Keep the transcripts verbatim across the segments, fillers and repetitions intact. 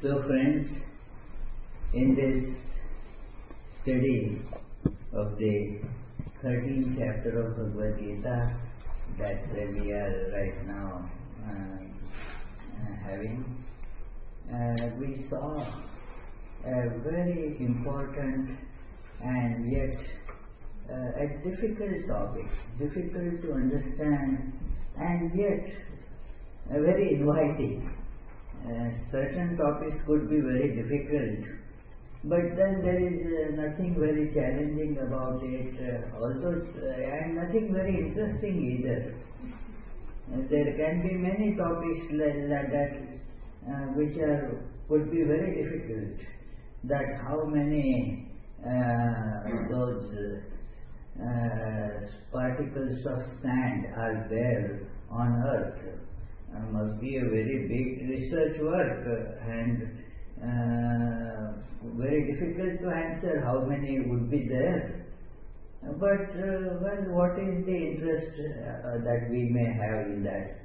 So friends, in this study of the thirteenth chapter of Bhagavad Gita that we are right now uh, uh, having, uh, we saw a very important and yet uh, a difficult topic, difficult to understand and yet uh, very inviting. Uh, certain topics could be very difficult, but then there is uh, nothing very challenging about it, uh, although uh, and nothing very interesting either. Uh, there can be many topics like, like that uh, which are could be very difficult. That how many uh, those uh, particles of sand are there on earth. Uh, must be a very big research work uh, and uh, very difficult to answer how many would be there. Uh, but uh, well, what is the interest uh, that we may have in that?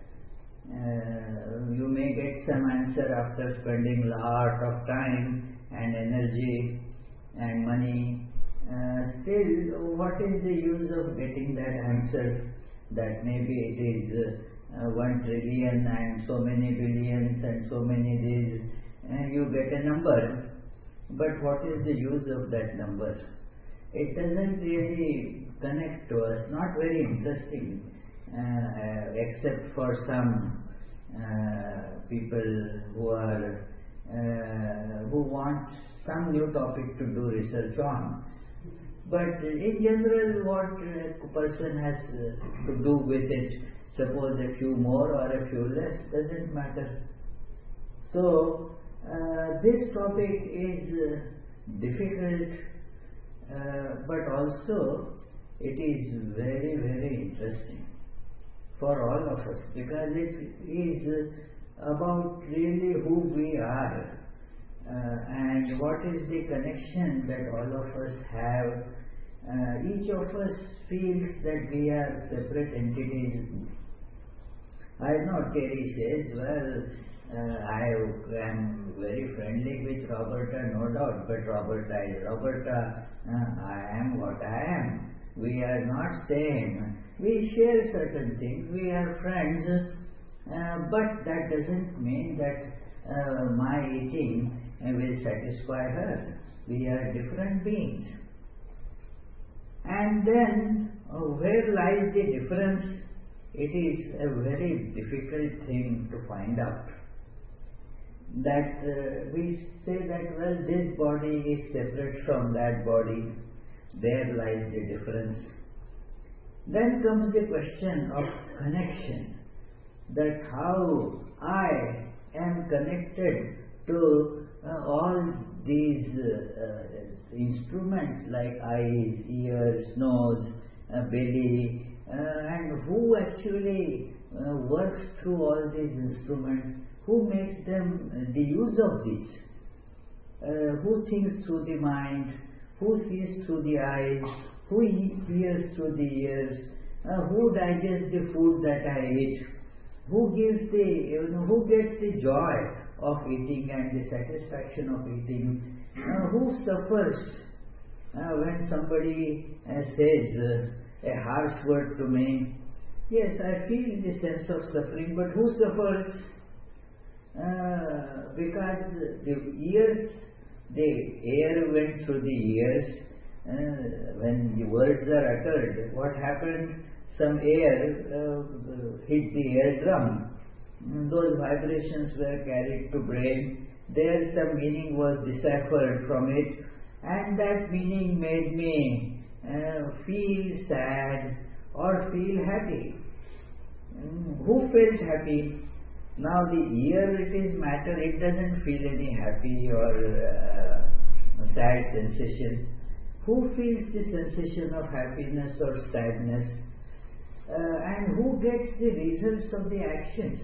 Uh, you may get some answer after spending a lot of time and energy and money. Uh, still, what is the use of getting that answer? That maybe it is uh, Uh, one trillion and so many billions and so many this, and you get a number, but what is the use of that number? It doesn't really connect to us, not very interesting, uh, uh, except for some uh, people who are uh, who want some new topic to do research on. But in general, what a person has uh, to do with it, suppose a few more or a few less, doesn't matter. So, uh, this topic is uh, difficult, uh, but also it is very, very interesting for all of us, because it is uh, about really who we are uh, and what is the connection that all of us have. Uh, each of us feels that we are separate entities. I know Terry says, well, uh, I am very friendly with Roberta, no doubt, but Roberta is Roberta, uh, I am what I am. We are not same. We share certain things, we are friends, uh, but that doesn't mean that uh, my eating uh, will satisfy her. We are different beings. And then, uh, where lies the difference? It is a very difficult thing to find out. That uh, we say that, well, this body is separate from that body, there lies the difference. Then comes the question of connection, that how I am connected to uh, all these uh, uh, instruments like eyes, ears, nose, uh, belly, Uh, and who actually uh, works through all these instruments, who makes them uh, the use of these, uh, who thinks through the mind, who sees through the eyes, who hears through the ears, uh, who digests the food that I eat, who gives the, you know, who gets the joy of eating and the satisfaction of eating, uh, who suffers uh, when somebody uh, says uh, a harsh word to me. Yes, I feel the sense of suffering, but who suffers? Uh, because the ears, the air went through the ears. Uh, when the words are uttered, what happened? Some air uh, hit the eardrum. Those vibrations were carried to brain. There some meaning was deciphered from it, and that meaning made me Uh, feel sad or feel happy. Mm, who feels happy? Now the ear, it is matter, it doesn't feel any happy or uh, sad sensation. Who feels the sensation of happiness or sadness? Uh, and who gets the results of the actions?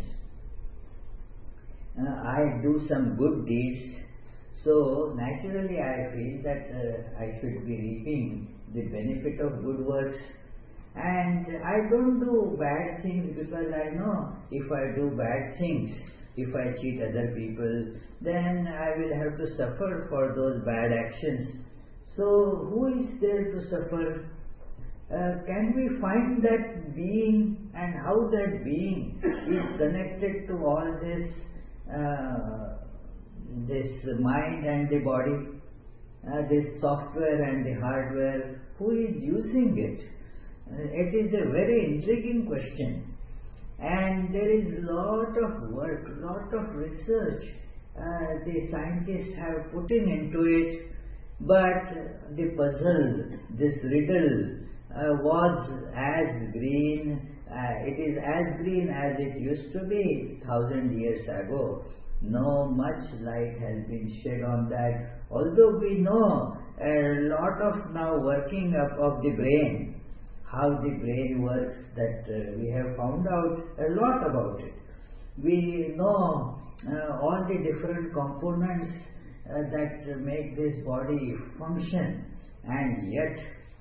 Uh, I do some good deeds, so naturally I feel that uh, I should be reaping the benefit of good works, and I don't do bad things because I know if I do bad things, if I cheat other people, then I will have to suffer for those bad actions. So who is there to suffer? Uh, can we find that being, and how that being is connected to all this, uh, this mind and the body, uh, this software and the hardware? Who is using it? Uh, it is a very intriguing question. And there is lot of work, lot of research uh, the scientists have put in into it, but the puzzle, this riddle, uh, was as green, uh, it is as green as it used to be thousand years ago. No much light has been shed on that, although we know a lot of now working up of the brain, how the brain works, that uh, we have found out a lot about it. We know uh, all the different components uh, that make this body function, and yet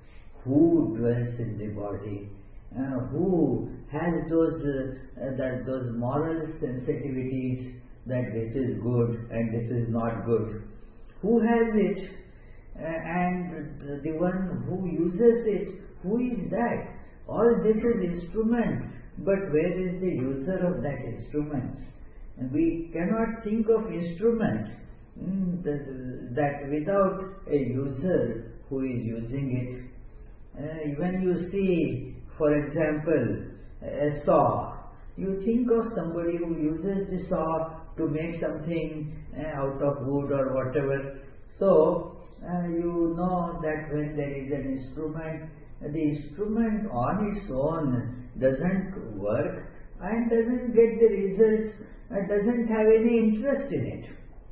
who dwells in the body? Uh, who has those uh, uh, that those moral sensitivities that this is good and this is not good? Who has it? Uh, and the one who uses it, who is that? All this is instrument, but where is the user of that instrument? And we cannot think of instrument mm, that, that without a user who is using it. Uh, when you see, for example, a saw, you think of somebody who uses the saw to make something uh, out of wood or whatever. So, uh, you know that when there is an instrument, the instrument on its own doesn't work and doesn't get the results, uh, doesn't have any interest in it.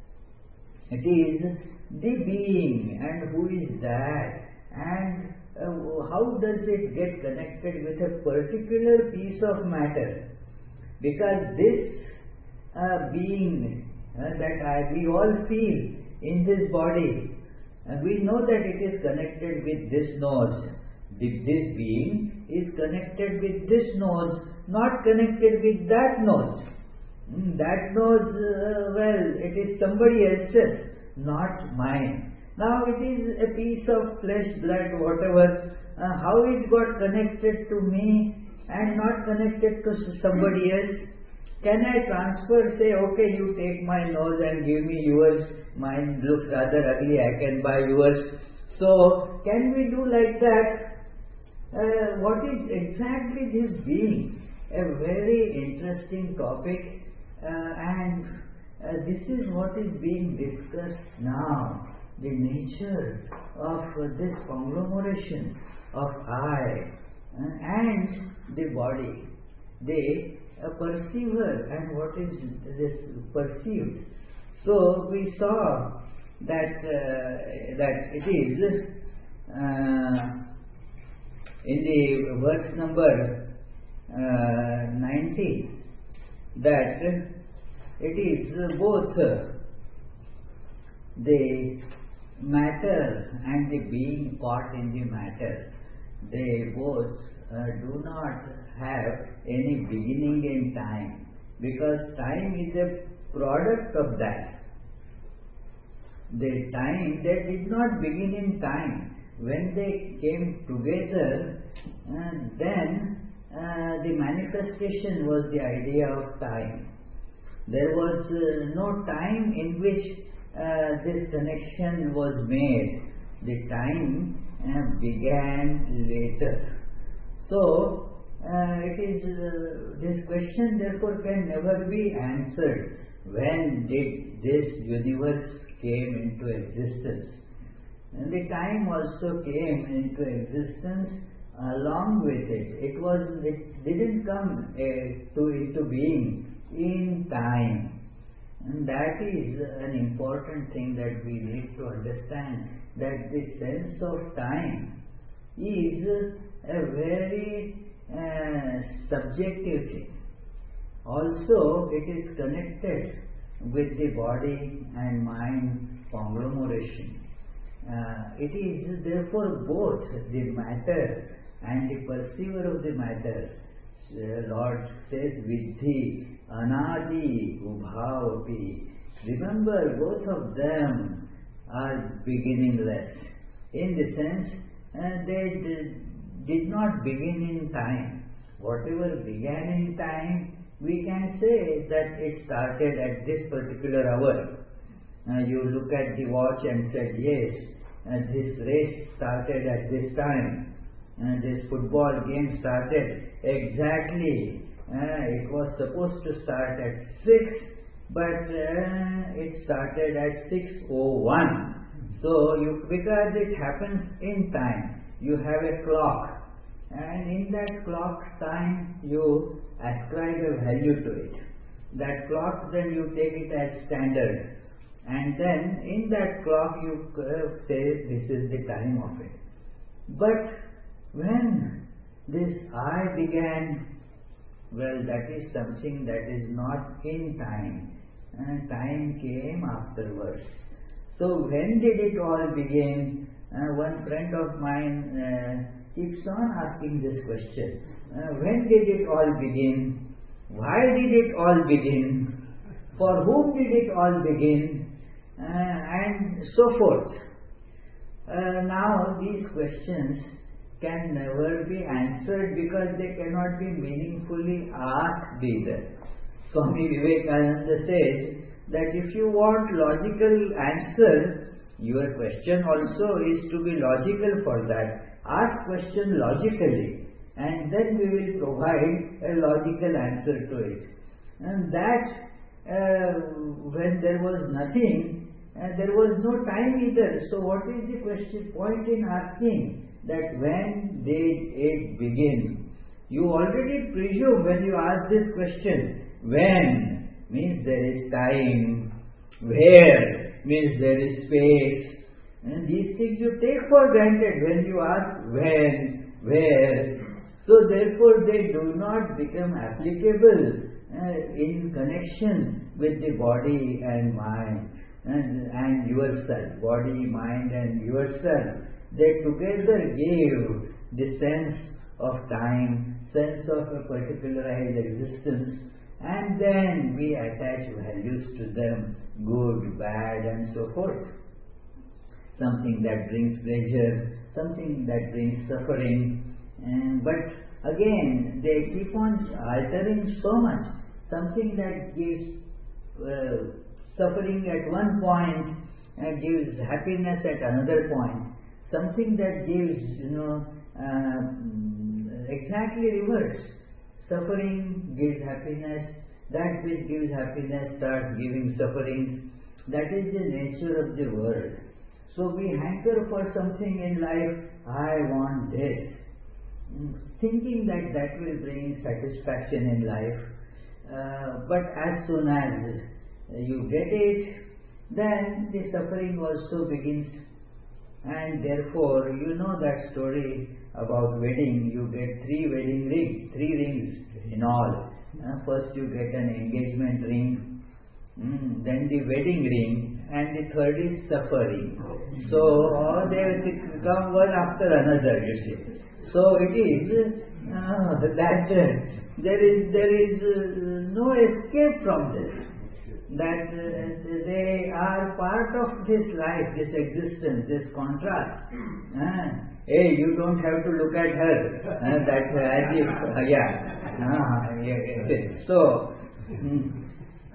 It is the being, and who is that, and uh, how does it get connected with a particular piece of matter? Because this uh, being uh, that I, we all feel in this body, and we know that it is connected with this nose. This being is connected with this nose, not connected with that nose. Mm, that nose, uh, well, it is somebody else's, not mine. Now it is a piece of flesh, blood, whatever. Uh, how it got connected to me and not connected to somebody else? Can I transfer, say, okay, you take my nose and give me yours, mine looks rather ugly, I can buy yours. So, can we do like that? Uh, what is exactly this being? A very interesting topic, uh, and uh, this is what is being discussed now. The nature of uh, this conglomeration of I uh, and the body. The a perceiver and what is this perceived. So we saw that uh, that it is uh, in the verse number uh, ninety that it is both the matter and the being caught in the matter. They both uh, do not have any beginning in time, because time is a product of that. The time, they did not begin in time. When they came together, uh, then uh, the manifestation was the idea of time. There was uh, no time in which uh, this connection was made. The time uh, began later. So, uh, it is uh, this question therefore can never be answered. When did this universe came into existence? And the time also came into existence along with it. It was it didn't come uh, to into being in time. And that is an important thing that we need to understand, that the sense of time is a very uh, subjective thing. Also, it is connected with the body and mind conglomeration. Uh, it is therefore both the matter and the perceiver of the matter. Uh, Lord says, Vidhi anadi ubhavapi. Remember, both of them are beginningless. In the sense, uh, they d- did not begin in time. Whatever began in time, we can say that it started at this particular hour. Uh, you look at the watch and said, yes, uh, this race started at this time. Uh, this football game started exactly. Uh, it was supposed to start at six, but uh, it started at six oh one. So, you, because it happens in time, you have a clock, and in that clock's time, you ascribe a value to it. That clock, then you take it as standard, and then in that clock, you uh, say this is the time of it. But when this I began, well, that is something that is not in time, and time came afterwards. So when did it all begin? Uh, one friend of mine uh, keeps on asking this question. Uh, when did it all begin? Why did it all begin? For whom did it all begin? Uh, and so forth. Uh, now these questions can never be answered because they cannot be meaningfully asked either. Swami Vivekananda says that if you want logical answer, your question also is to be logical for that. Ask question logically, and then we will provide a logical answer to it. And that uh, when there was nothing, uh, there was no time either. So what is the question point in asking that when did it begin? You already presume when you ask this question, when means there is time, where means there is space, and these things you take for granted when you ask when, where. So therefore they do not become applicable uh, in connection with the body and mind and, and yourself, body, mind and yourself. They together give the sense of time, sense of a particularized existence, and then we attach values to them, good, bad and so forth. Something that brings pleasure, something that brings suffering, and, but again they keep on altering so much. Something that gives uh, suffering at one point and gives happiness at another point. Something that gives, you know, uh, exactly reverse. Suffering gives happiness, that which gives happiness starts giving suffering. That is the nature of the world. So we hanker for something in life, I want this, thinking that that will bring satisfaction in life. Uh, but as soon as you get it, then the suffering also begins. And therefore, you know that story about wedding. You get three wedding rings, three rings in all. Uh, first you get an engagement ring, mm, then the wedding ring, and the third is suffering. So all they come one after another, you see. So it is uh, that uh, there is there is uh, no escape from this. That uh, they are part of this life, this existence, this contrast. Uh, hey, you don't have to look at her. Uh, that uh, as if, uh, yeah. Uh, yeah, yeah. So, mm,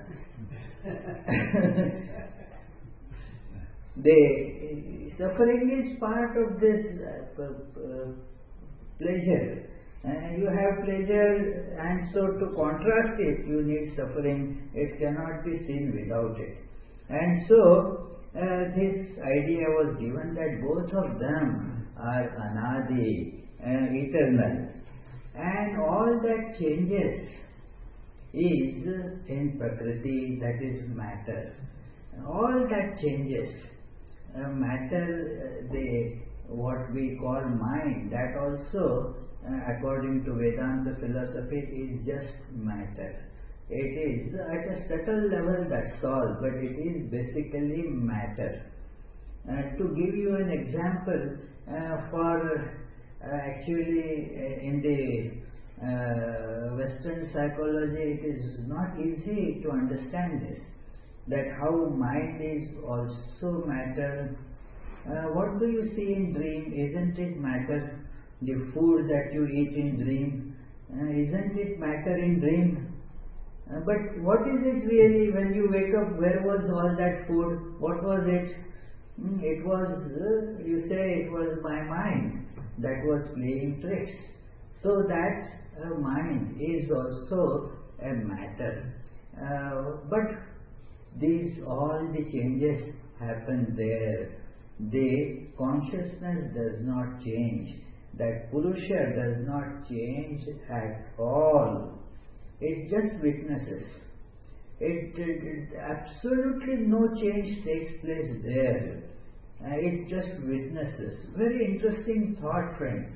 the suffering is part of this uh, uh, pleasure. Uh, you have pleasure, and so to contrast it, you need suffering. It cannot be seen without it. And so, uh, this idea was given that both of them are anadi, uh, eternal. And all that changes is in Prakriti, that is matter. All that changes. Uh, matter, uh, the what we call mind, that also uh, according to Vedanta philosophy is just matter. It is at a subtle level, that's all, but it is basically matter. Uh, to give you an example, uh, for uh, actually uh, in the uh, Western psychology, it is not easy to understand this, that how mind is also matter. Uh, what do you see in dream? Isn't it matter? The food that you eat in dream, uh, isn't it matter in dream? Uh, but what is it really when you wake up? Where was all that food? What was it? Mm, it was, uh, you say it was my mind that was playing tricks. So that uh, mind is also a matter. Uh, but these, all the changes happen there. The consciousness does not change. That Purusha does not change at all. It just witnesses. It, it, it absolutely no change takes place there. Uh, it just witnesses. Very interesting thought, friends.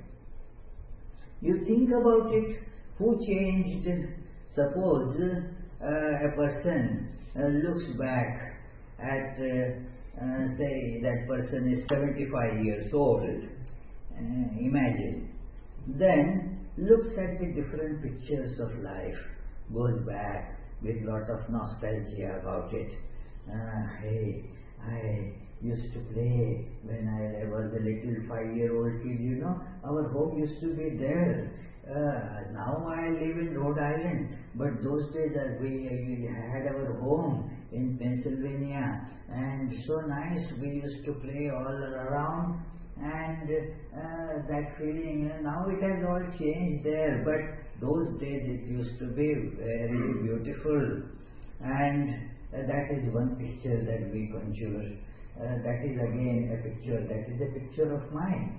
You think about it. Who changed? Suppose uh, a person uh, looks back at, uh, uh, say, that person is seventy-five years old. Uh, imagine. Then looks at the different pictures of life, goes back with lot of nostalgia about it. Uh, hey, I used to play when I was a little five-year-old kid, you know, our home used to be there. Uh, now I live in Rhode Island, but those days uh, we, we had our home in Pennsylvania, and so nice, we used to play all around, and uh, that feeling, uh, now it has all changed there, but those days it used to be very beautiful, and uh, that is one picture that we conjure. Uh, that is again a picture, that is a picture of mine.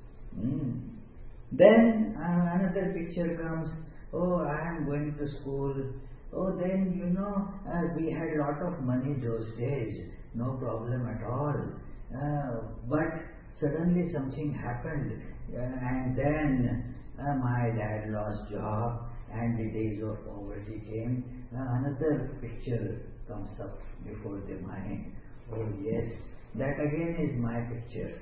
Mm. Then uh, another picture comes, oh, I am going to school. Oh, then, you know, uh, we had lot of money those days, no problem at all. Uh, but suddenly something happened, uh, and then uh, my dad lost job, and the days of poverty came. Uh, another picture comes up before the mind. Oh yes, that again is my picture.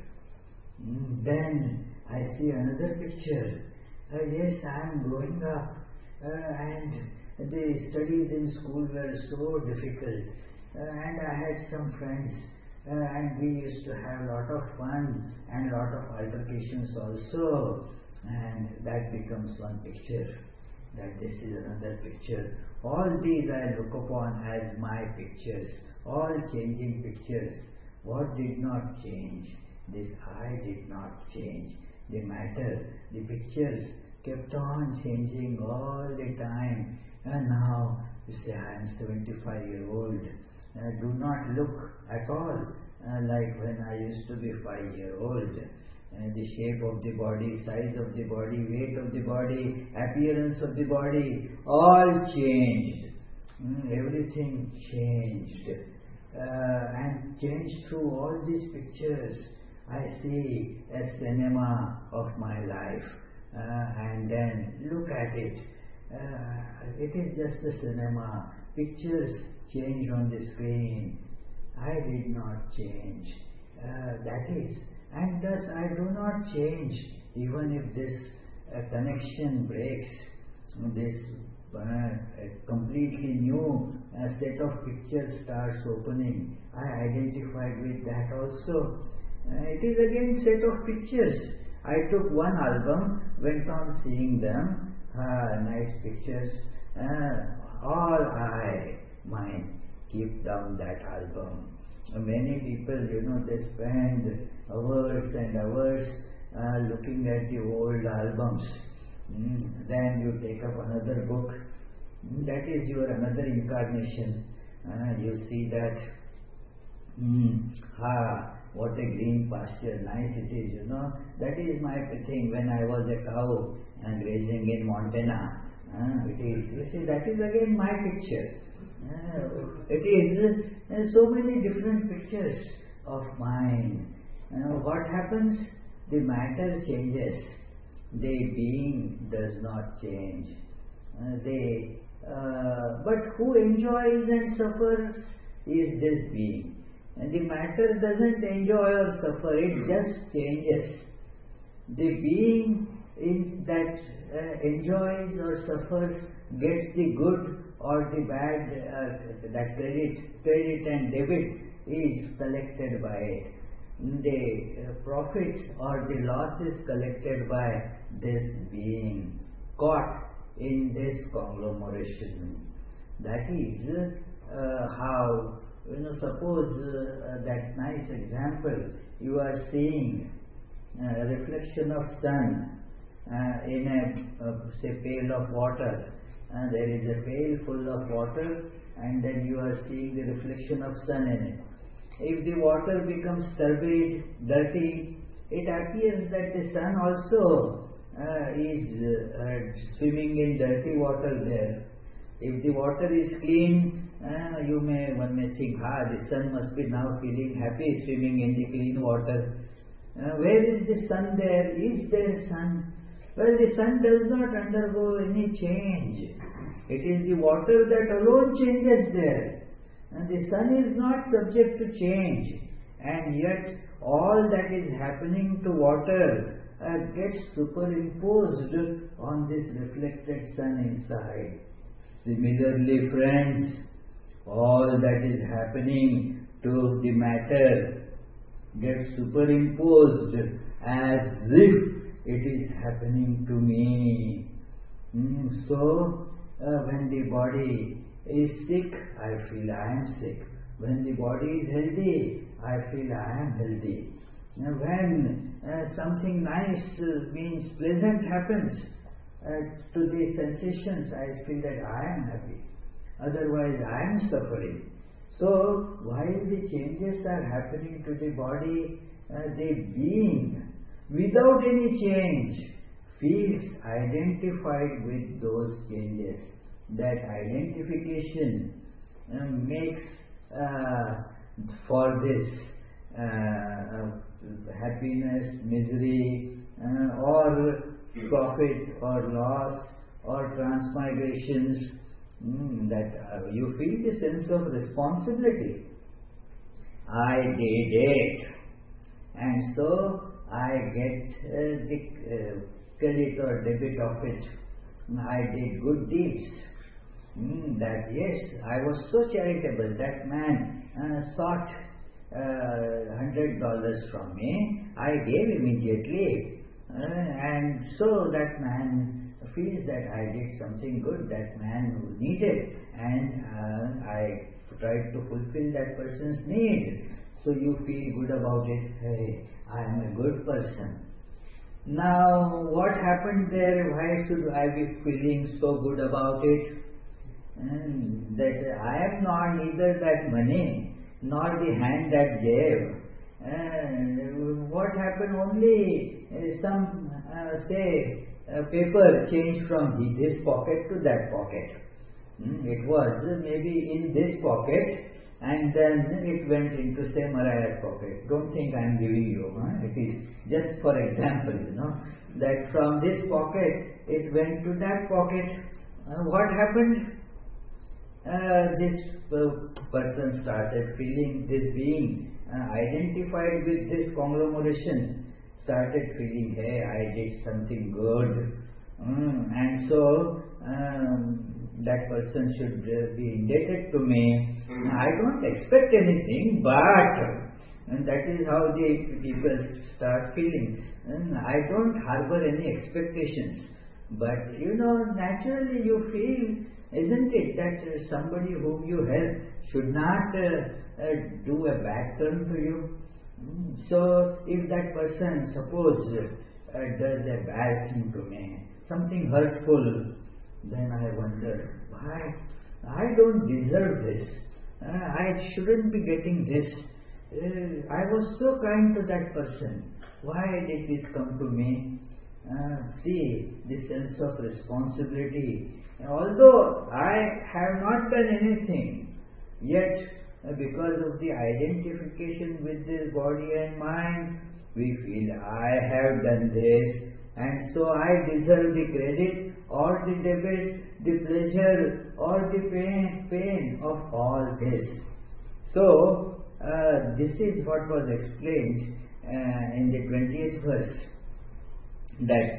Mm, then I see another picture. Uh, yes, I am growing up, uh, and the studies in school were so difficult, uh, and I had some friends, uh, and we used to have a lot of fun and a lot of altercations also, and that becomes one picture. That this is another picture. All these I look upon as my pictures, all changing pictures. What did not change? This I did not change. The matter, the pictures kept on changing all the time. And now you say, I am seventy-five year old. I do not look at all uh, like when I used to be five year old. Uh, the shape of the body, size of the body, weight of the body, appearance of the body, all changed. Mm, everything changed. Uh, and changed through all these pictures. I see a cinema of my life, uh, and then look at it. Uh, it is just a cinema. Pictures change on the screen. I did not change. Uh, that is, and thus I do not change even if this uh, connection breaks. This uh, a completely new uh, set of pictures starts opening. I identified with that also. Uh, it is again set of pictures. I took one album, went on seeing them, uh, nice pictures. Uh, all I, mine, keep down that album. Uh, many people, you know, they spend hours and hours uh, looking at the old albums. Mm. Then you take up another book. Mm. That is your another incarnation. Uh, you see that, mm, ah, what a green pasture, nice it is, you know. That is my thing when I was a cow and grazing in Montana. Uh, it is, you see, that is again my picture. Uh, it is uh, so many different pictures of mine. Uh, what happens? The matter changes. The being does not change. Uh, they, uh, but who enjoys and suffers is this being. And the matter doesn't enjoy or suffer, it just changes. The being in that uh, enjoys or suffers, gets the good or the bad, uh, that credit, credit and debit is collected by it. The uh, profit or the loss is collected by this being caught in this conglomeration. That is uh, how, you know, suppose uh, that nice example, you are seeing a reflection of sun uh, in a, uh, say, pail of water. Uh, there is a pail full of water, and then you are seeing the reflection of sun in it. If the water becomes turbid, dirty, it appears that the sun also uh, is uh, swimming in dirty water there. If the water is clean, uh, you may one may think, ah, the sun must be now feeling happy swimming in the clean water. Uh, where is the sun there? Is there sun? Well, the sun does not undergo any change. It is the water that alone changes there. And the sun is not subject to change. And yet, all that is happening to water uh, gets superimposed on this reflected sun inside. Similarly, friends, all that is happening to the matter gets superimposed as if it is happening to me. Mm, so, uh, when the body is sick, I feel I am sick. When the body is healthy, I feel I am healthy. Now, when uh, something nice uh, means pleasant happens uh, to the sensations, I feel that I am happy. Otherwise, I am suffering. So, while the changes are happening to the body, uh, the being, without any change, feels identified with those changes. That identification uh, makes uh, for this uh, uh, happiness, misery, uh, or profit or loss or transmigrations, mm, that uh, you feel the sense of responsibility. I did it, and so I get uh, the uh, credit or debit of it. I did good deeds. Mm, that yes, I was so charitable. That man uh, sought uh, one hundred dollars from me. I gave immediately. Uh, and so that man feels that I did something good, that man who needed, and uh, I tried to fulfill that person's need. So you feel good about it. Hey, I am a good person. Now, what happened there? Why should I be feeling so good about it? And that I am not neither that money nor the hand that gave. And what happened? Only uh, some uh, say uh, paper changed from this pocket to that pocket. Hmm? It was maybe in this pocket, and then it went into, say, Mariah's pocket. Don't think I am giving you. Huh? It is just for example, you know, that from this pocket it went to that pocket. Uh, what happened? Uh, this uh, person started feeling, this being uh, identified with this conglomeration, started feeling, hey, I did something good. Mm, and so um, that person should uh, be indebted to me. I don't expect anything, but and that is how the people start feeling. And I don't harbor any expectations, but you know, naturally you feel, isn't it, that uh, somebody whom you help should not uh, uh, do a bad turn to you. Mm. So if that person, suppose, uh, does a bad thing to me, something hurtful, then I wonder, why? I don't deserve this. Uh, I shouldn't be getting this. Uh, I was so kind to that person. Why did this come to me? Uh, see, the sense of responsibility. Although I have not done anything, yet uh, because of the identification with this body and mind, we feel I have done this, and so I deserve the credit or the debit, the pleasure or the pain, pain of all this. So, uh, this is what was explained uh, in the twentieth verse, that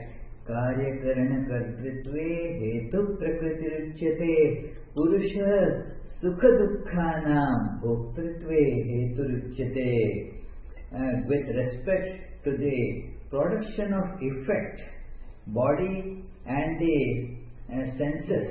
Karyakarana kartritve hetu prakritiruchyate Purusha sukha dukkhanam bhoktritve heturuchyate. Uh, with respect to the production of effect, body and the uh, senses,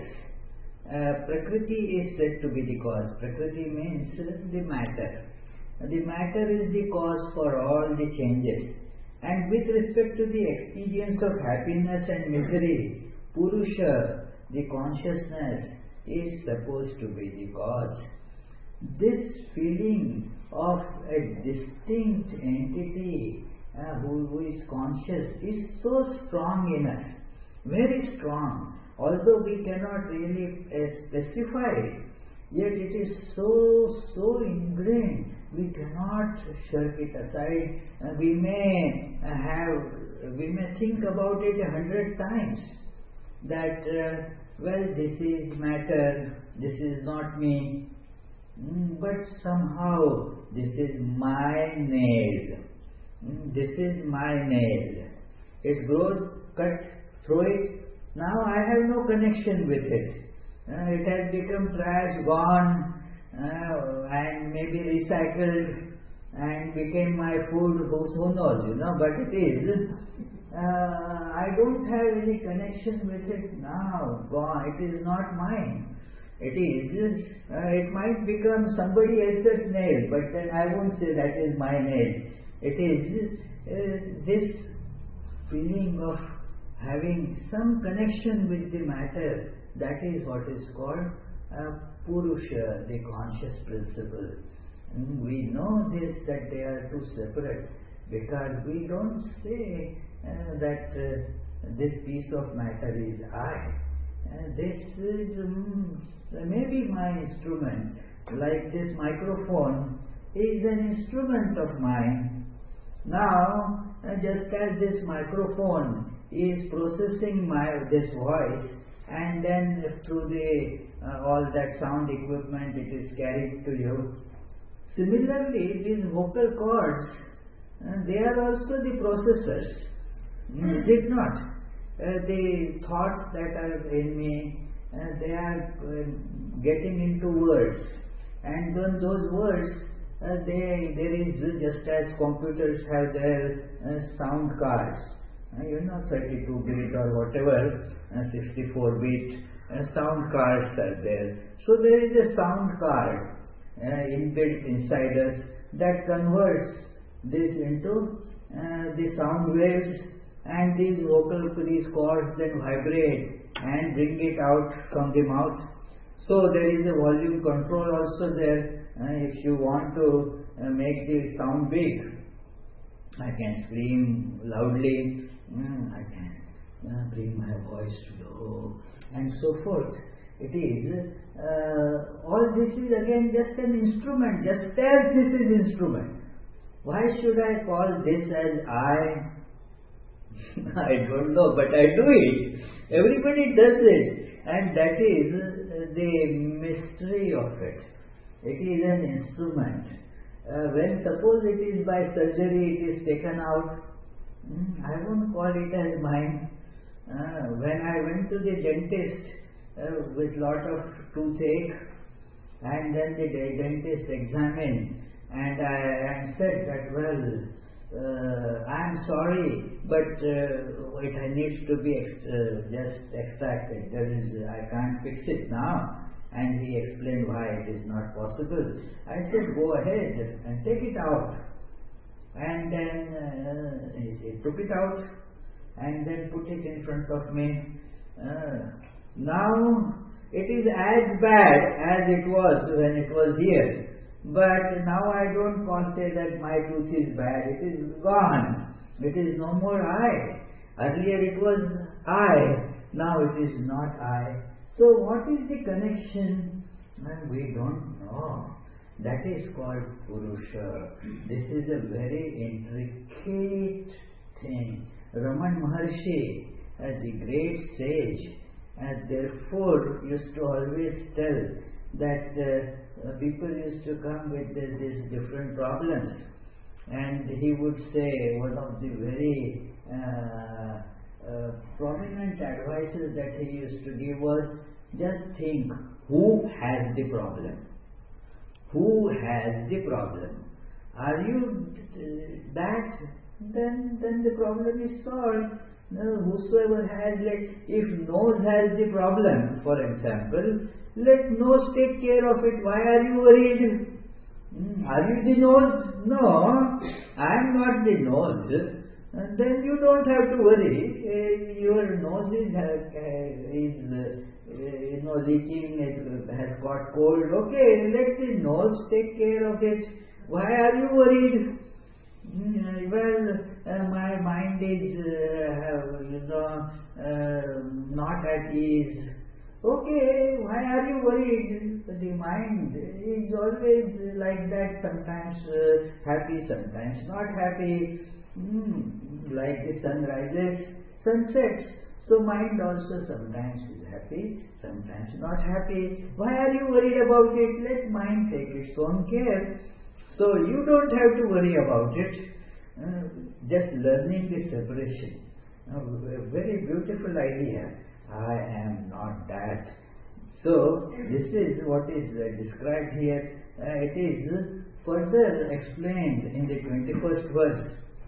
uh, Prakriti is said to be the cause. Prakriti means the matter. The matter is the cause for all the changes. And with respect to the experience of happiness and misery, Purusha, the consciousness, is supposed to be the cause. This feeling of a distinct entity uh, who, who is conscious is so strong in us, very strong. Although we cannot really uh, specify it, yet it is so, so ingrained, we cannot shirk it aside. Uh, we may uh, have, we may think about it a hundred times, that, uh, well, this is matter, this is not me, mm, but somehow this is my nail, mm, this is my nail. It grows, cut, throw it. Now I have no connection with it. Uh, it has become trash, gone, uh, and maybe recycled and became my food, who, who knows, you know, but it is. Uh, I don't have any connection with it now, gone, it is not mine. It is, uh, it might become somebody else's nail, but then I won't say that is my nail. It is uh, this feeling of having some connection with the matter, that is what is called uh, Purusha, the conscious principle. Mm, we know this, that they are two separate, because we don't say uh, that uh, this piece of matter is I. Uh, this is um, maybe my instrument, like this microphone is an instrument of mine. Now, uh, just as this microphone is processing my this voice, and then through the uh, all that sound equipment it is carried to you. Similarly, these vocal cords, uh, they are also the processors. Mm, is it not? Uh, the thoughts that are in me, uh, they are uh, getting into words, and then those words, uh, they there is, just as computers have their uh, sound cards. Uh, you know, thirty-two bit or whatever, uh, sixty-four bit uh, sound cards are there. So there is a sound card uh, inbuilt inside us that converts this into uh, the sound waves, and these vocal, these cords then vibrate and bring it out from the mouth. So there is a volume control also there. Uh, if you want to uh, make the sound big, I can scream loudly. Mm, I can uh, bring my voice low, and so forth. It is, uh, all this is again just an instrument, just as this is instrument. Why should I call this as I? I don't know, but I do it. Everybody does it, and that is uh, the mystery of it. It is an instrument. Uh, when suppose it is by surgery, it is taken out, I won't call it as mine. Uh, when I went to the dentist uh, with lot of toothache, and then the dentist examined, and I, I said that, well, uh, I am sorry, but uh, it needs to be ex uh, just extracted. There is, I can't fix it now. And he explained why it is not possible. I said, go ahead and take it out. And then uh, he, he took it out and then put it in front of me. Uh, now it is as bad as it was when it was here. But now I don't call say that my tooth is bad. It is gone. It is no more I. Earlier it was I. Now it is not I. So what is the connection? Well, we don't know. That is called Purusha. This is a very intricate thing. Raman Maharshi, uh, the great sage, and therefore used to always tell that uh, uh, people used to come with uh, these different problems, and he would say one of the very uh, uh, prominent advices that he used to give was, just think who has the problem. Who has the problem? Are you uh, that? Then, then the problem is solved. No, whosoever has, let, if nose has the problem, for example, let nose take care of it. Why are you worried? Hmm, are you the nose? No, I am not the nose. And then you don't have to worry. Uh, your nose is, uh, is uh, you know, leaking, it has got cold. Okay, let the nose take care of it. Why are you worried? Mm, well, uh, my mind is, uh, you know, uh, not at ease. Okay, why are you worried? The mind is always like that, sometimes uh, happy, sometimes not happy. Mm, like the sun rises, sun sets. So mind also sometimes is happy, sometimes not happy. Why are you worried about it? Let mind take its own care. So you don't have to worry about it. Uh, just learning the separation. Uh, a very beautiful idea. I am not that. So this is what is uh, described here. Uh, it is further explained in the twenty-first verse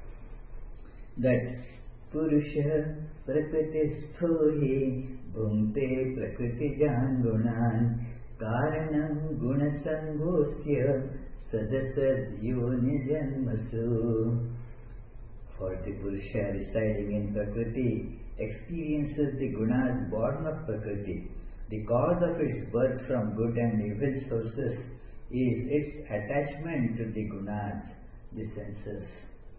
that Purusha prakriti-stho hi bhunte prakriti-jan gunan karanam gunasangosya sadasad yoni janmasu. For the Purusha residing in Prakriti experiences the gunas born of Prakriti. The cause of its birth from good and evil sources is its attachment to the gunas, the senses.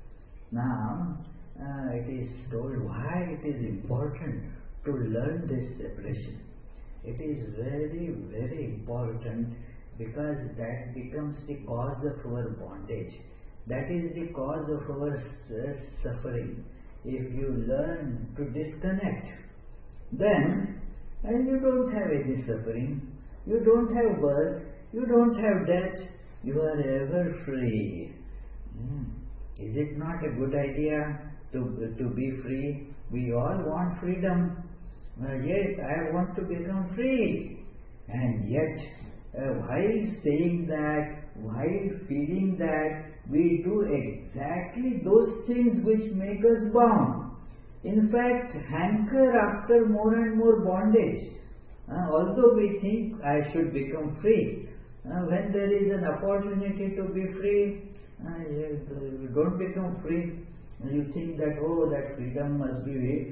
Now, uh, it is told why it is important to learn this separation. It is very, very important because that becomes the cause of our bondage. That is the cause of our suffering. If you learn to disconnect, then and you don't have any suffering, you don't have birth, you don't have death, you are ever free. Hmm. Is it not a good idea to, to be free? We all want freedom. Uh, yes, I want to become free. And yet, uh, while saying that, while feeling that, we do exactly those things which make us bound. In fact, hanker after more and more bondage. Uh, although we think I should become free, uh, when there is an opportunity to be free, uh, you don't become free. You think that, oh, that freedom must be,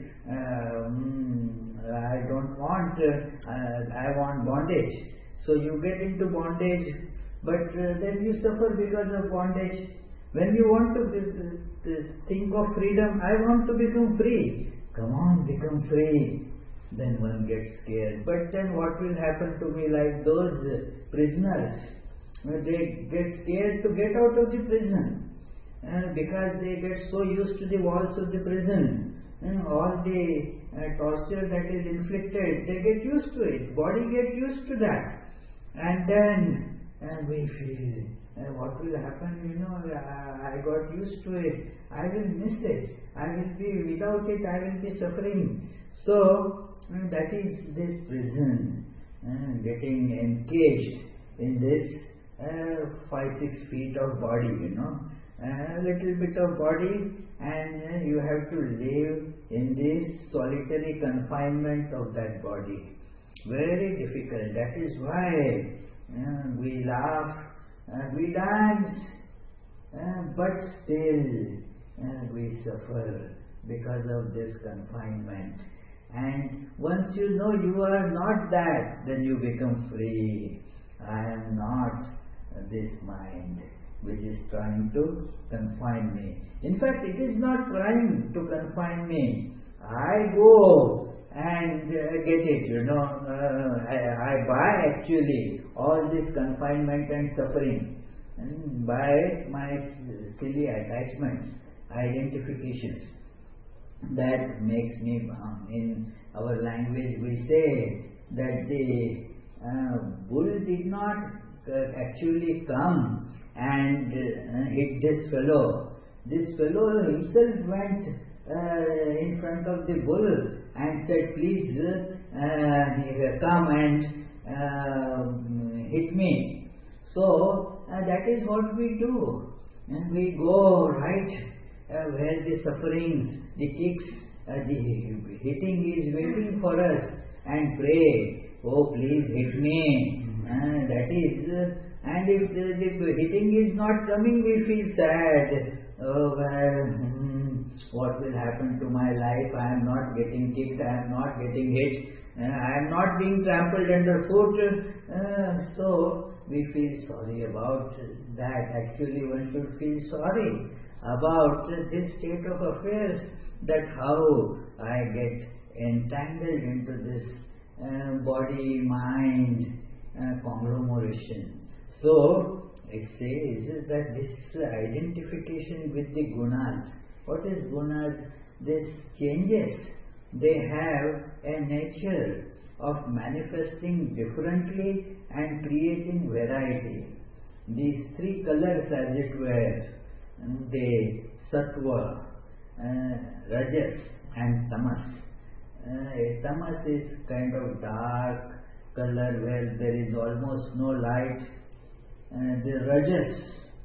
um, I don't want, uh, I want bondage. So you get into bondage, but uh, then you suffer because of bondage. When you want to uh, think of freedom, I want to become free. Come on, become free. Then one gets scared. But then what will happen to me, like those prisoners? They get scared to get out of the prison uh, because they get so used to the walls of the prison. And all the uh, torture that is inflicted, they get used to it. Body get used to that. And then and we feel, uh, what will happen, you know, I, I got used to it, I will miss it, I will be, without it I will be suffering. So, uh, that is this prison, uh, getting encaged in this uh, five, six feet of body, you know, a little bit of body, and uh, you have to live in this solitary confinement of that body. Very difficult. That is why uh, we laugh, uh, we dance, uh, but still uh, we suffer because of this confinement. And once you know you are not that, then you become free. I am not this mind which is trying to confine me. In fact, it is not trying to confine me. I go and uh, get it, you know, uh, I, I buy actually all this confinement and suffering and by my silly attachments, identifications. That makes me bound. In our language we say that the uh, bull did not uh, actually come and uh, hit this fellow. This fellow himself went uh, in front of the bull and said, please uh, come and uh, hit me. So uh, that is what we do. And we go right uh, where the sufferings, the kicks, uh, the hitting is waiting for us, and pray, oh please hit me. Uh, that is, uh, and if the, the hitting is not coming, we feel sad. Oh well, hmm, what will happen to my life? I am not getting kicked, I am not getting hit, uh, I am not being trampled underfoot. Uh, so we feel sorry about that. Actually, one should feel sorry about this state of affairs, that how I get entangled into this uh, body-mind uh, conglomeration. So it says that this identification with the gunas. What is gunas? This changes. They have a nature of manifesting differently and creating variety. These three colors, as it were, the sattva, uh, rajas and tamas. Uh, tamas is kind of dark color where there is almost no light. Uh, the rajas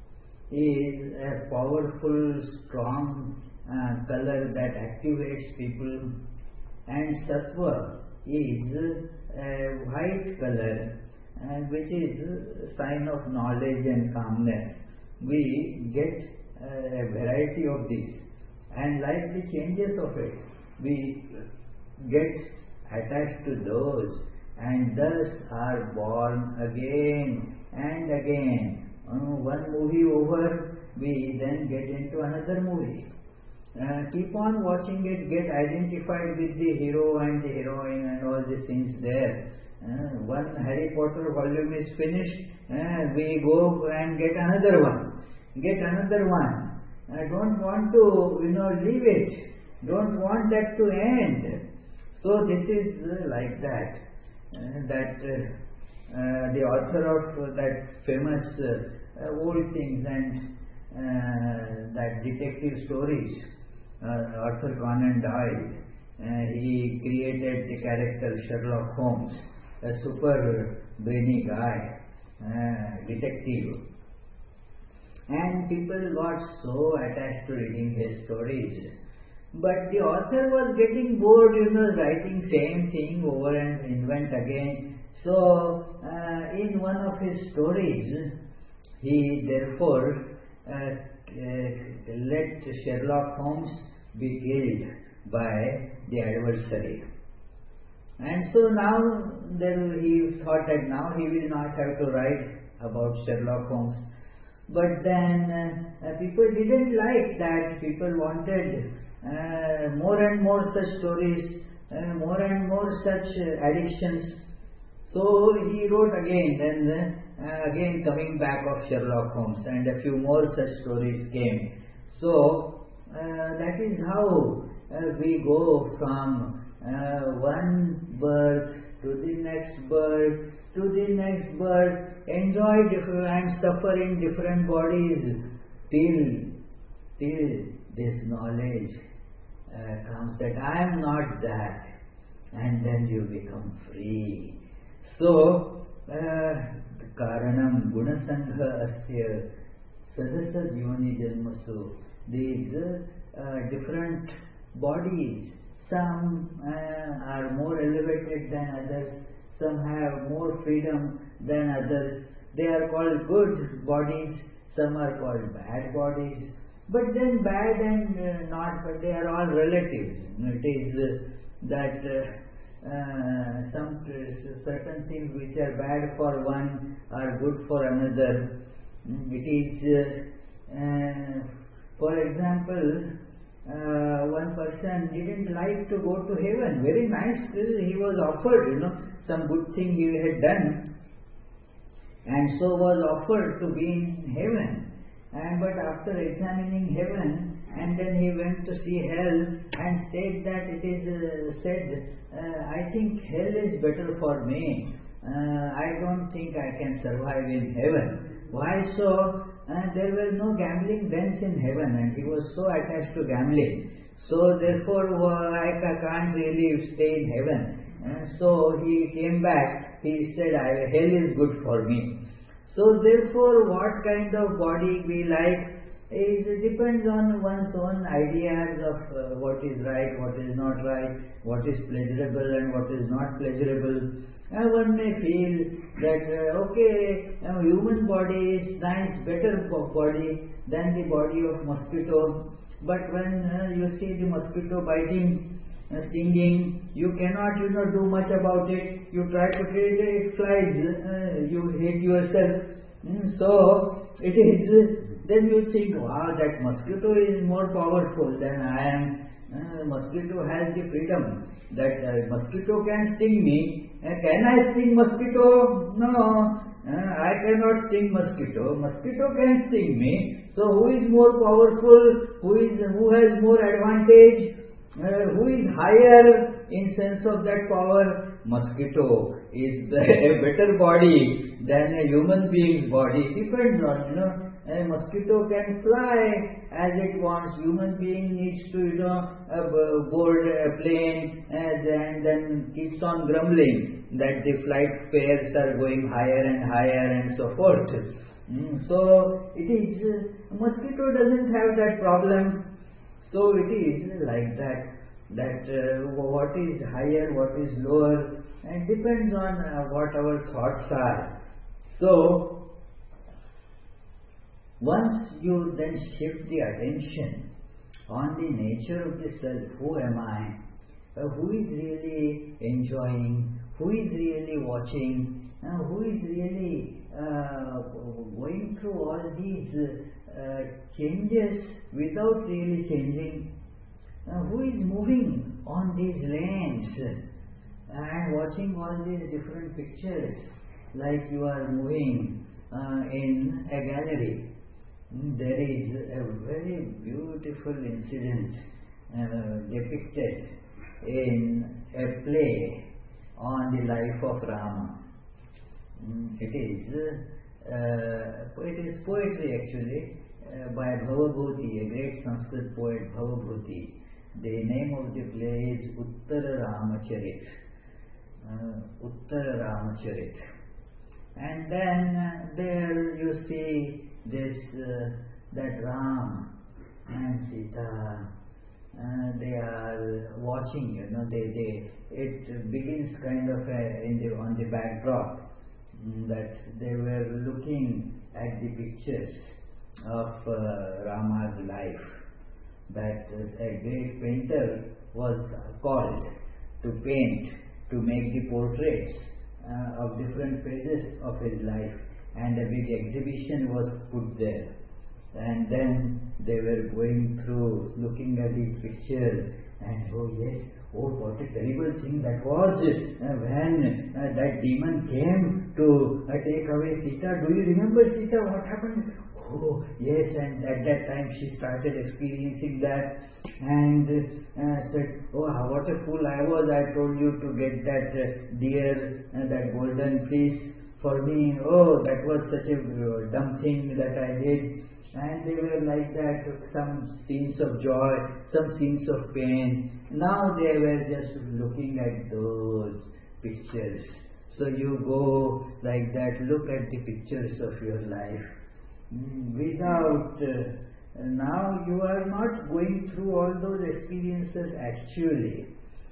is a powerful, strong uh, color that activates people, and sattva is a white color, uh, which is a sign of knowledge and calmness. We get uh, a variety of these, and like the changes of it, we get attached to those, and thus are born again and again. Uh, one movie over, we then get into another movie. Uh, keep on watching it, get identified with the hero and the heroine and all the scenes there. Uh, one Harry Potter volume is finished, uh, we go and get another one, get another one. I don't want to, you know, leave it. Don't want that to end. So this is uh, like that. Uh, that uh, uh, the author of uh, that famous uh, uh, old things and uh, that detective stories, uh, Arthur Conan Doyle, uh, he created the character Sherlock Holmes, a super brainy guy, uh, detective. And people got so attached to reading his stories. But the author was getting bored, you know, writing same thing over and invent again. So, uh, in one of his stories, he therefore uh, uh, let Sherlock Holmes be killed by the adversary. And so now there he thought that now he will not have to write about Sherlock Holmes. But then uh, uh, people didn't like that. People wanted uh, more and more such stories, uh, more and more such uh, addictions. So he wrote again, then uh, again coming back of Sherlock Holmes, and a few more such stories came. So uh, that is how uh, we go from uh, one birth to the next birth, to the next birth, enjoy different and suffer in different bodies till, till this knowledge uh, comes that I am not that, and then you become free. So, karanam gunasangha asya sadasa jivani janmasu. These uh, different bodies, some uh, are more elevated than others, some have more freedom than others. They are called good bodies, some are called bad bodies. But then bad and uh, not, but they are all relatives. It is uh, that uh, uh, some uh, certain things which are bad for one are good for another. It is, uh, uh, for example, uh, one person didn't like to go to heaven. Very nice, he was offered, you know, some good thing he had done, and so was offered to be in heaven. And but after examining heaven, and then he went to see hell and said that it is uh, said, uh, I think hell is better for me. Uh, I don't think I can survive in heaven. Why so? Uh, there were no gambling dens in heaven, and he was so attached to gambling. So therefore, uh, I can't really stay in heaven. Uh, so he came back. He said, I, hell is good for me. So therefore, what kind of body we like, it depends on one's own ideas of uh, what is right, what is not right, what is pleasurable and what is not pleasurable. Uh, one may feel that, uh, okay, a human body is nice, better body than the body of mosquito. But when uh, you see the mosquito biting, uh, stinging, you cannot, you know, do much about it. You try to treat it, it flies, uh, you hate yourself. Mm, so, it is... Then you think, wow, that mosquito is more powerful than I am. Uh, mosquito has the freedom. That uh, mosquito can sting me. Uh, can I sting mosquito? No. Uh, I cannot sting mosquito. Mosquito can sting me. So who is more powerful? Who is who has more advantage? Uh, who is higher in sense of that power? Mosquito is a better body than a human being's body. Depends on, you know. A mosquito can fly as it wants. Human being needs to, you know, uh, board a plane and, and then keeps on grumbling that the flight fares are going higher and higher and so forth. Mm, so it is, uh, mosquito doesn't have that problem. So it is like that, that uh, what is higher, what is lower, and depends on uh, what our thoughts are. So, once you then shift the attention on the nature of the self, who am I? Uh, who is really enjoying? Who is really watching? Uh, who is really uh, going through all these uh, changes without really changing? Uh, who is moving on these lanes and watching all these different pictures like you are moving uh, in a gallery? There is a very beautiful incident uh, depicted in a play on the life of Rama. It is uh, it is poetry actually uh, by Bhavabhuti, a great Sanskrit poet Bhavabhuti. The name of the play is Uttara Ramacharit. Uh, Uttara Ramacharit. And then uh, there you see this uh, that Ram and Sita, uh, they are watching, you know, they, they it begins kind of a, in the, on the backdrop mm, that they were looking at the pictures of uh, Rama's life, that uh, a great painter was called to paint, to make the portraits uh, of different phases of his life. And a big exhibition was put there. And then they were going through, looking at these pictures, and oh yes, oh what a terrible thing that was uh, when uh, that demon came to uh, take away Sita. Do you remember Sita? What happened? Oh yes, and at that time she started experiencing that and uh, said, oh what a fool I was, I told you to get that uh, deer, uh, that golden fleece for me. Oh, that was such a uh, dumb thing that I did. And they were like that, some scenes of joy, some scenes of pain. Now they were just looking at those pictures. So you go like that, look at the pictures of your life. Without, uh, now you are not going through all those experiences actually.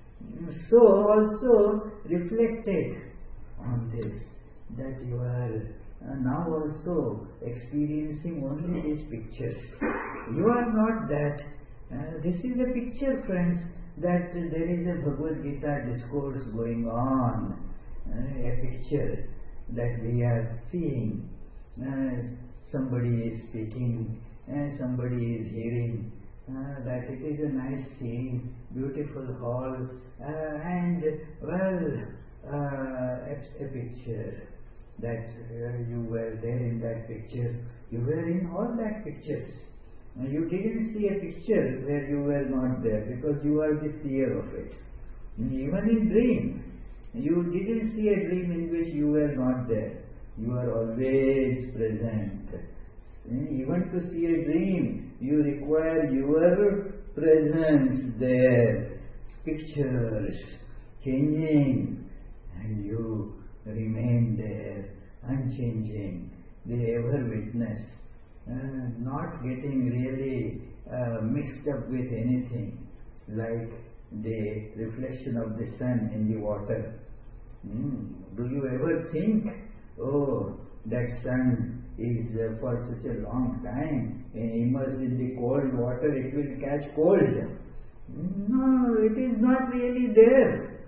So also reflected on this, that you are uh, now also experiencing only these pictures. You are not that. Uh, this is a picture, friends, that uh, there is a Bhagavad Gita discourse going on, uh, a picture that we are seeing. Uh, somebody is speaking, uh, somebody is hearing, uh, that it is a nice scene, beautiful hall, uh, and well, uh, it's a picture. That uh, you were there in that picture, you were in all that pictures. Uh, you didn't see a picture where you were not there, because you are the seer of it. Even in dream, you didn't see a dream in which you were not there. You are always present. Even to see a dream, you require your presence there. Pictures changing, and you remain there, unchanging. The ever witness, uh, not getting really uh, mixed up with anything, like the reflection of the sun in the water. Mm. Do you ever think, oh, that sun is uh, for such a long time uh, immersed in the cold water, it will catch cold? No, it is not really there.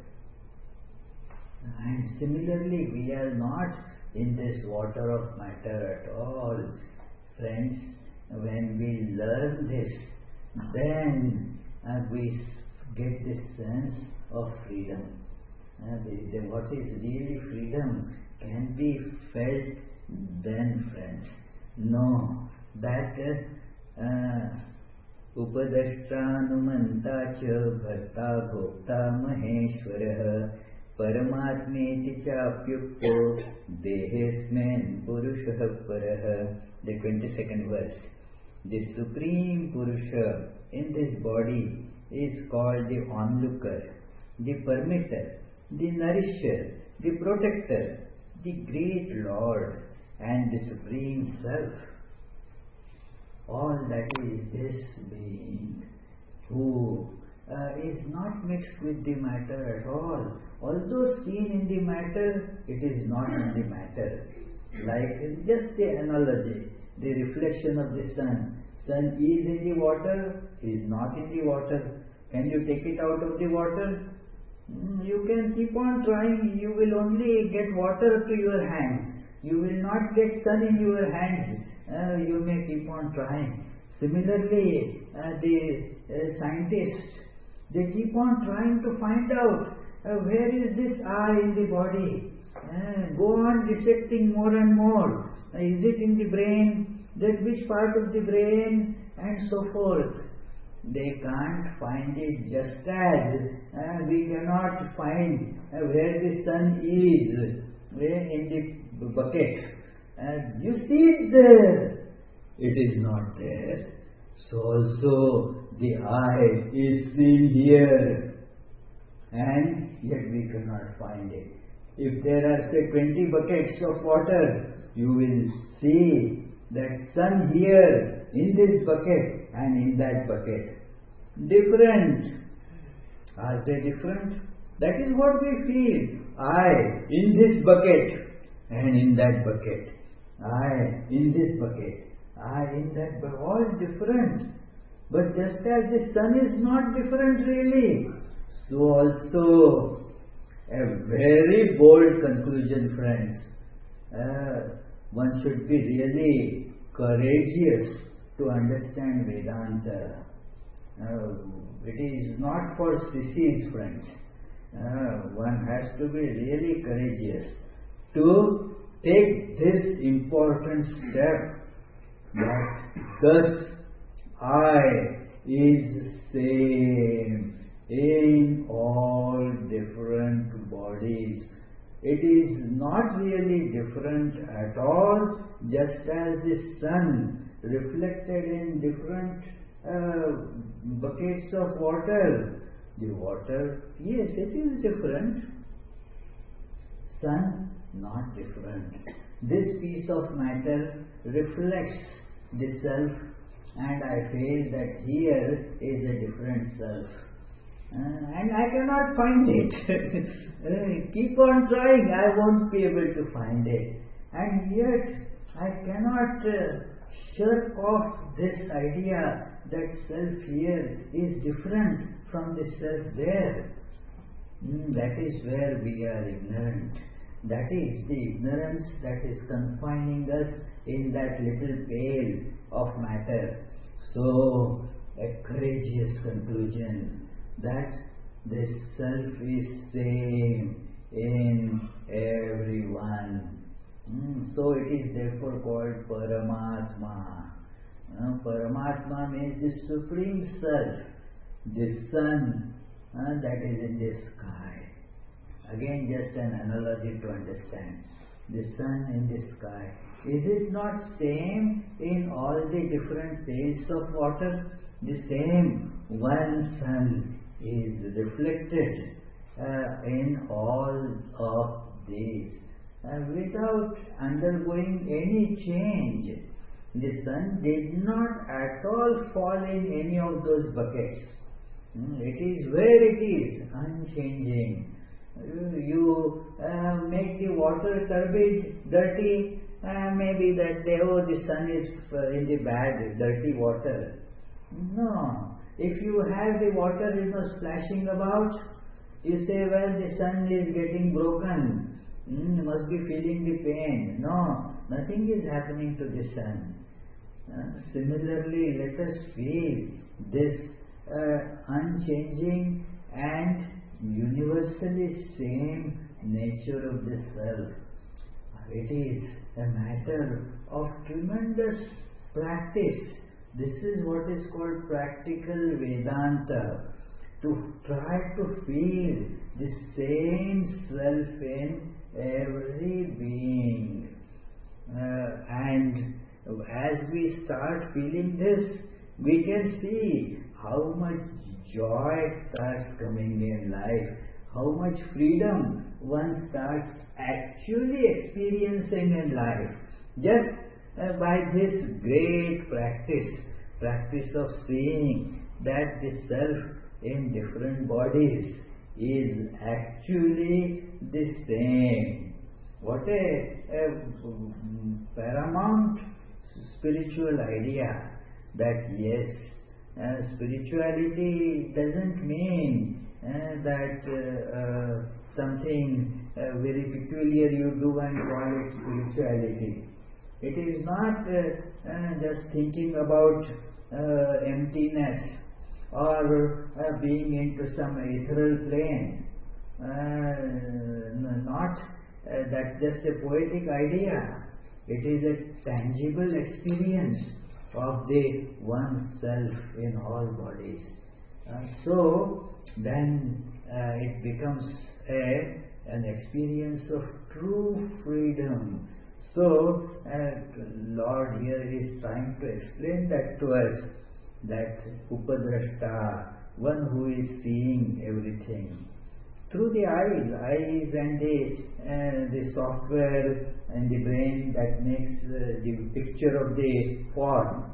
And similarly, we are not in this water of matter at all. Friends, when we learn this, then uh, we get this sense of freedom. Uh, the, the, what is really freedom can be felt then, friends. No, that uh, Upadashtanumanta cha bharta bhokta maheshwarah Paramatmeti chapyukto dehesmen purushah parah. The twenty-second verse. The Supreme Purusha in this body is called the onlooker, the permitter, the nourisher, the protector, the great Lord, and the Supreme Self. All that is this being who uh, is not mixed with the matter at all. Although seen in the matter, it is not in the matter. Like just the analogy, the reflection of the sun. Sun is in the water, is not in the water. Can you take it out of the water? You can keep on trying, you will only get water to your hands. You will not get sun in your hands. Uh, you may keep on trying. Similarly, uh, the uh, scientists, they keep on trying to find out uh, where is this I in the body. Uh, go on dissecting more and more. Uh, is it in the brain? Then which part of the brain? And so forth. They can't find it, just as uh, we cannot find uh, where the sun is uh, in the bucket. Uh, you see it there. It is not there. So also the I is seen here, and yet we cannot find it. If there are say twenty buckets of water, you will see that sun here in this bucket and in that bucket. Different. Are they different? That is what we feel. I in this bucket and in that bucket. I in this bucket. I in that bucket. All different. But just as the sun is not different really, so also a very bold conclusion, friends. Uh, one should be really courageous to understand Vedanta. Uh, it is not for sissies, friends. Uh, one has to be really courageous to take this important step that thus I is same in all different bodies. It is not really different at all, just as the sun reflected in different uh, buckets of water. The water, yes, it is different. Sun, not different. This piece of matter reflects the self, and I feel that here is a different self. Uh, and I cannot find it. uh, keep on trying, I won't be able to find it. And yet, I cannot uh, shirk off this idea that self here is different from the self there. Mm, that is where we are ignorant. That is the ignorance that is confining us in that little pail of matter. So, a courageous conclusion that the self is same in everyone. Mm, so it is therefore called Paramatma. Uh, Paramatma means the Supreme Self, the sun uh, that is in the sky. Again, just an analogy to understand. the sun in the sky. Is it not same in all the different phases of water? The same one sun is reflected uh, in all of these uh, without undergoing any change. The sun did not at all fall in any of those buckets. It is where it is, unchanging. You uh, make the water turbid, dirty, uh, maybe that day, oh, the sun is uh, in the bad, dirty water. No. If you have the water, you know, splashing about, you say, well, the sun is getting broken, mm, must be feeling the pain. No, nothing is happening to the sun. Uh, similarly, let us feel this uh, unchanging and universally same nature of the self. It is a matter of tremendous practice. This is what is called practical Vedanta. To try to feel the same self in every being. Uh, and as we start feeling this, we can see how much joy starts coming in life, how much freedom one starts actually experiencing in life. Just uh, by this great practice, practice of seeing that the self in different bodies is actually the same. What a, a paramount spiritual idea that yes, uh, spirituality doesn't mean uh, that uh, uh, something uh, very peculiar you do and call it spirituality. It is not uh, uh, just thinking about uh, emptiness or uh, being into some ethereal plane. Uh, not uh, that's just a poetic idea. It is a tangible experience of the one self in all bodies. Uh, so then uh, it becomes a, an experience of true freedom. So uh, Lord here is trying to explain that to us, that Upadrashta, one who is seeing everything through the eyes, eyes and the, uh, the software and the brain that makes uh, the picture of the form.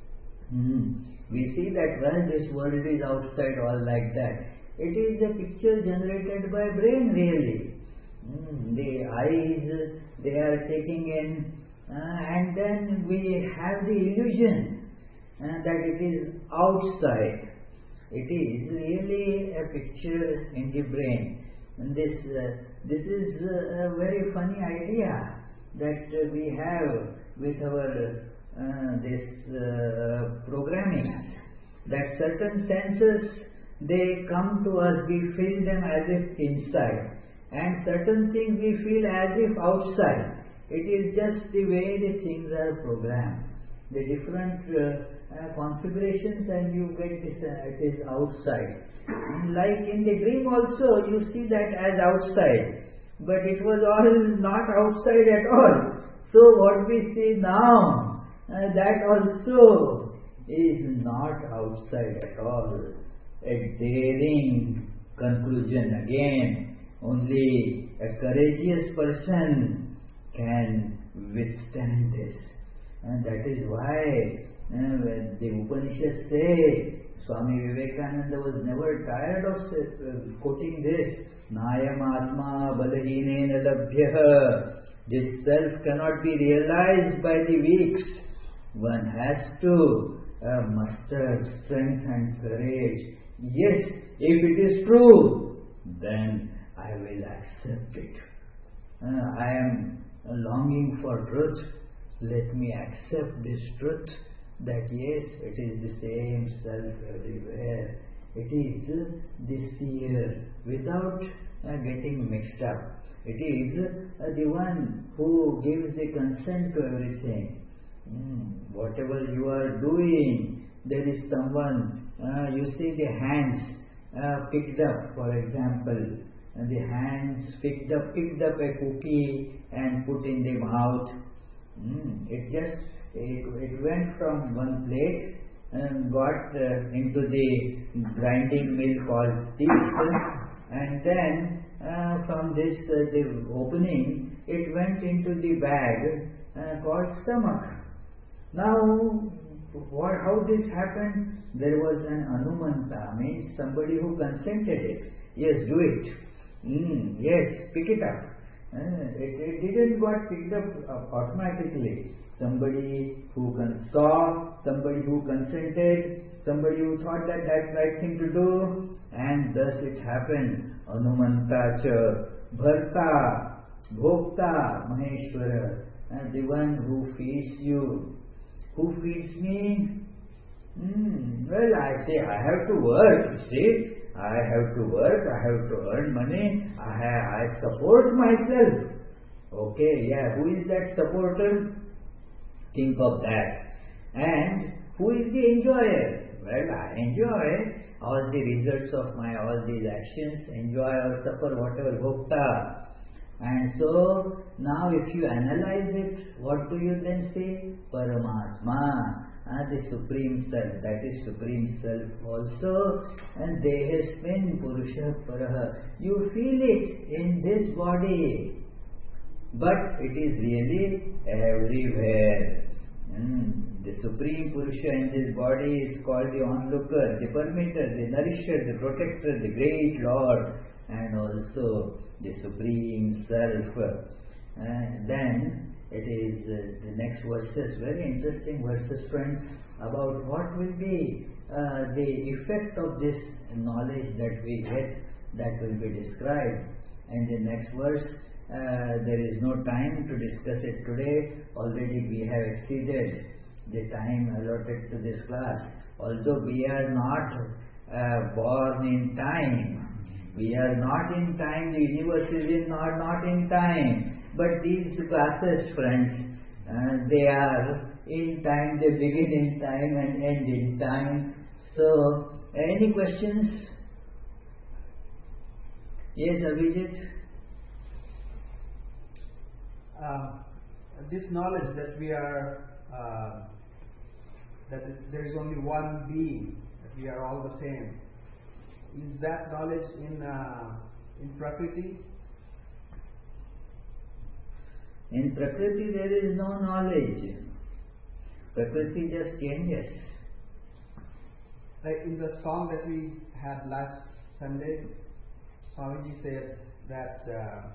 Mm. We see that when this world is outside all like that, it is a picture generated by brain really. Mm. The eyes, they are taking in uh, and then we have the illusion uh, that it is outside. It is really a picture in the brain. And this, uh, this is uh, a very funny idea that uh, we have with our uh, this uh, programming. That certain senses, they come to us, we feel them as if inside. And certain things we feel as if outside. It is just the way the things are programmed. The different uh, Uh, configurations and you get this, uh, it is outside. Like in the dream also you see that as outside, but it was all not outside at all. So what we see now, uh, that also is not outside at all. A daring conclusion again. Only a courageous person can withstand this. And that is why Uh, when the Upanishads say, Swami Vivekananda was never tired of uh, quoting this, Nayam Atma Balahinena Labhyaha. This self cannot be realized by the weeks. One has to uh, muster strength and courage. Yes, if it is true, then I will accept it. Uh, I am uh, longing for truth. Let me accept this truth. That yes, it is the same self everywhere. It is uh, the seer without uh, getting mixed up. It is uh, the one who gives the consent to everything. Mm, whatever you are doing, there is someone, uh, you see the hands uh, picked up, for example, and the hands picked up, picked up a cookie and put in the mouth. Mm, it just, it, it went from one plate and got uh, into the grinding mill called teeth, and then uh, from this uh, the opening it went into the bag uh, called stomach. Now, what, how this happened? There was an Anumanta, means somebody who consented it. Yes, do it. Mm, yes, pick it up. Uh, it, it didn't got picked up uh, automatically. Somebody who can saw, somebody who consented, somebody who thought that that's the right thing to do, and thus it happened. Anumanta cha, Bharta, Bhokta, Maheshwara, and the one who feeds you. Who feeds me? Hmm. Well, I say I have to work, you see. I have to work, I have to earn money, I, have, I support myself. Okay, yeah, who is that supporter? Think of that. And who is the enjoyer? Well, I enjoy all the results of my all these actions, enjoy or suffer whatever bhokta. And so, now if you analyze it, what do you then say? Paramatma, uh, the Supreme Self, that is Supreme Self also, and Dehasmin Purusha Paraha. You feel it in this body, but it is really everywhere. Mm. The Supreme Purusha in this body is called the onlooker, the permitter, the nourisher, the protector, the great Lord, and also the Supreme Self. Uh, then it is uh, the next verses, very interesting verses, friends, about what will be uh, the effect of this knowledge that we get, that will be described. In the next verse, uh, there is no time to discuss it today. Already we have exceeded the time allotted to this class. Although we are not uh, born in time, we are not in time, the universe is in, not, not in time. But these classes, friends, uh, they are in time, they begin in time and end in time. So, any questions? Yes, Abhijit? Uh, this knowledge that we are, uh, that is, there is only one being, that we are all the same, is that knowledge in uh, in Prakriti? In Prakriti there is no knowledge. Prakriti just changes. Like in the song that we had last Sunday, Swamiji said that uh,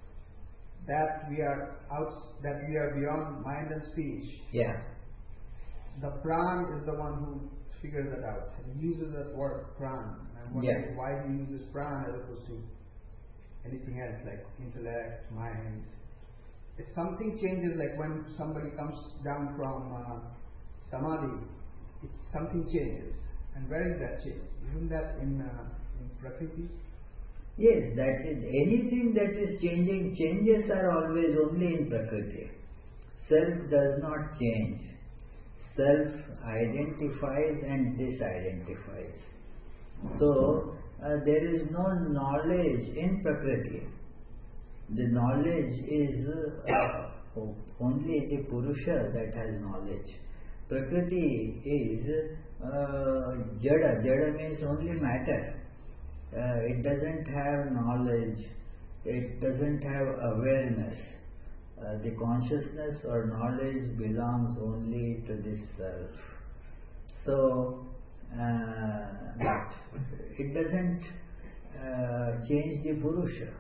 that we are out, that we are beyond mind and speech. Yeah. The Pran is the one who figures that out. He uses that word Pran. I'm wondering yeah. why he uses Pran as opposed to anything else like intellect, mind. If something changes, like when somebody comes down from uh, Samadhi, it, something changes. And where is that change? Isn't that in, uh, in Prakriti? Yes, that is, anything that is changing, changes are always only in Prakriti. Self does not change. Self identifies and disidentifies. So, uh, there is no knowledge in Prakriti. The knowledge is uh, only the Purusha that has knowledge. Prakriti is uh, Jada. Jada means only matter. Uh, it doesn't have knowledge. It doesn't have awareness. Uh, the consciousness or knowledge belongs only to this self. So, uh, but it doesn't uh, change the Purusha.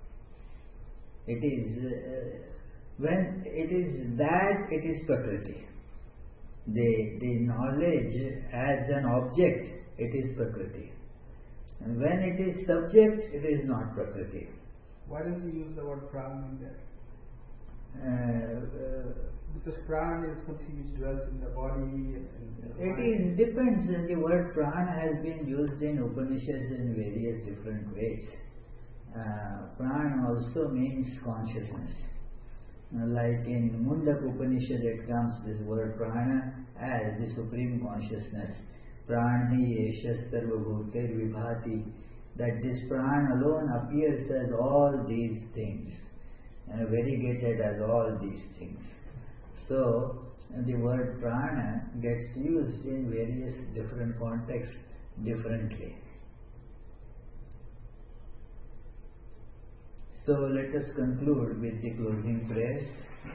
It is, uh, when it is that, it is Prakriti. The, the knowledge as an object, it is Prakriti. And when it is subject, it is not Prakriti. Why does he use the word Pran in there? Uh, uh, because Pran is something which dwells in the body. And, and the it is, depends. The word Pran has been used in Upanishads in various different ways. Uh, Pran also means consciousness. Uh, like in Mundak Upanishad it comes this word Prana as the supreme consciousness. Prani esha sarva bhuter vibhati that this prana alone appears as all these things, and variegated as all these things. So, the word prana gets used in various different contexts differently. So, let us conclude with the closing prayers.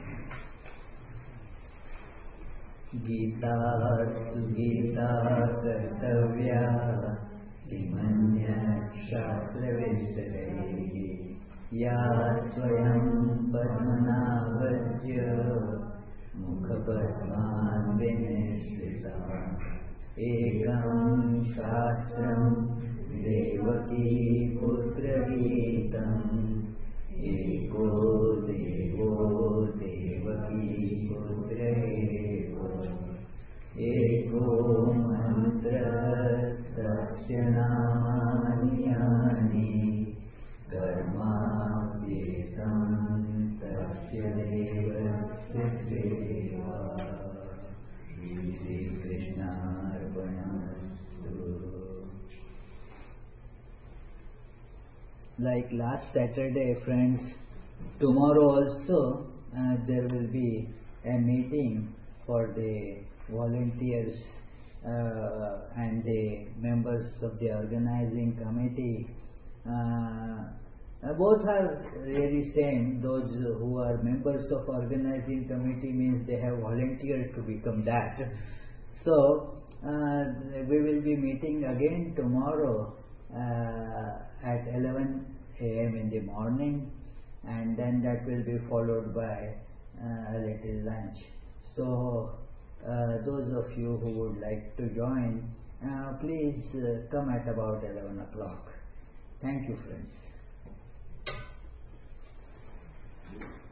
Gita Sugita Kartavya Timanya Shastra Vishtarehi Ya Swayam Padmanabhajya Mukha Padman Vinishrita Ekam Shastram Devaki Putra Gitam Eko Devo Devaki Putra Eko Eko Mantra Dakshinamanyani Karma Vyesam Tasya Deva Sriva Shri Krishna Arpanastu. Like last Saturday, friends, tomorrow also uh, there will be a meeting for the volunteers uh, and the members of the organizing committee. Uh, uh, both are really same. Those who are members of organizing committee means they have volunteered to become that. So uh, we will be meeting again tomorrow uh, at eleven a m in the morning, and then that will be followed by uh, a little lunch. So uh, those of you who would like to join, uh, please uh, come at about eleven o'clock. Thank you, friends.